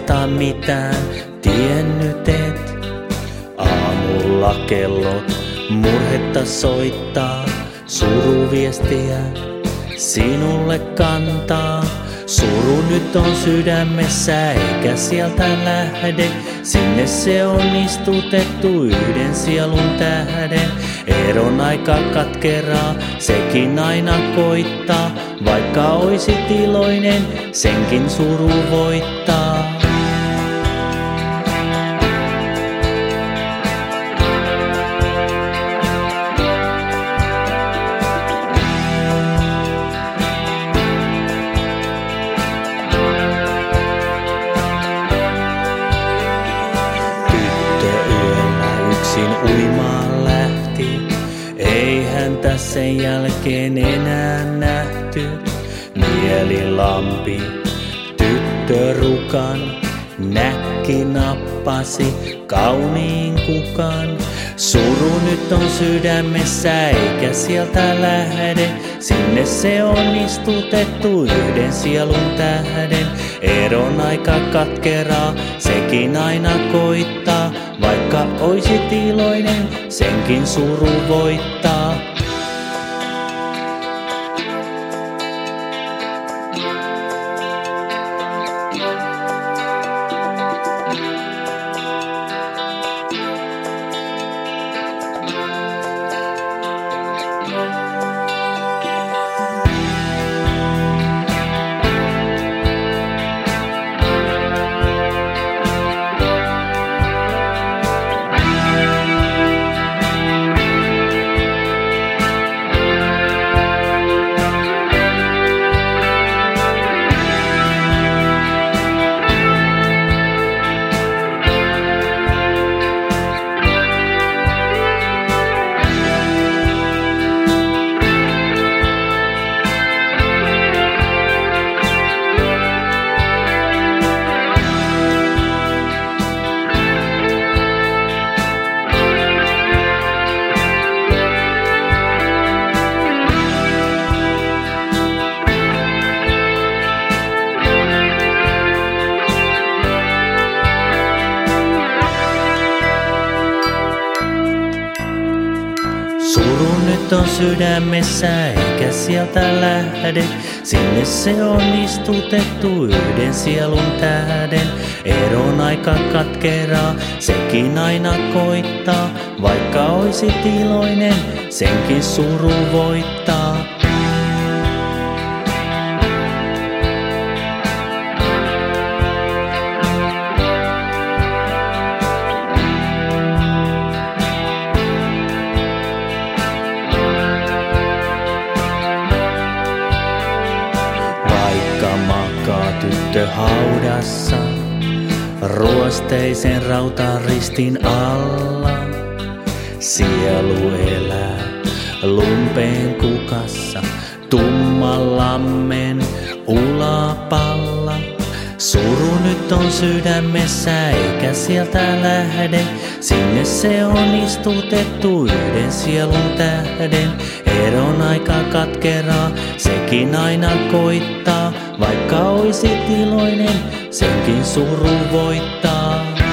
oikeastaan mitään tiennyt et. Aamulla kellot murhetta soittaa, suruviestiä sinulle kantaa. Suru nyt on sydämessä eikä sieltä lähde, sinne se on istutettu yhden sielun tähden. Eron aika katkeraa, sekin aina koittaa, vaikka oisit iloinen, senkin suru voittaa. Uimaan lähti, ei häntä sen jälkeen enää nähty. Mielilampi tyttörukan näkki nappasi kauniin kukan. Suru nyt on sydämessä eikä sieltä lähde, sinne se on istutettu yhden sielun tähden. Eron aika katkeraa, sekin aina koittaa, vaikka oisit iloinen, senkin suru voittaa. Suru nyt on sydämessä eikä sieltä lähde, sinne se on istutettu yhden sielun tähden. Eron aika katkeraa, sekin aina koittaa, vaikka oisit iloinen, senkin suru voittaa. Tyttö haudassa, ruosteisen rautaristin alla. Sielu elää lumpeen kukassa, tumman lammen ulapalla. Suru nyt on sydämessä eikä sieltä lähde, sinne se on istutettu yhden sielun tähden. Eron aika katkeraa, sekin aina koittaa, vaikka oisit iloinen, senkin suru voittaa.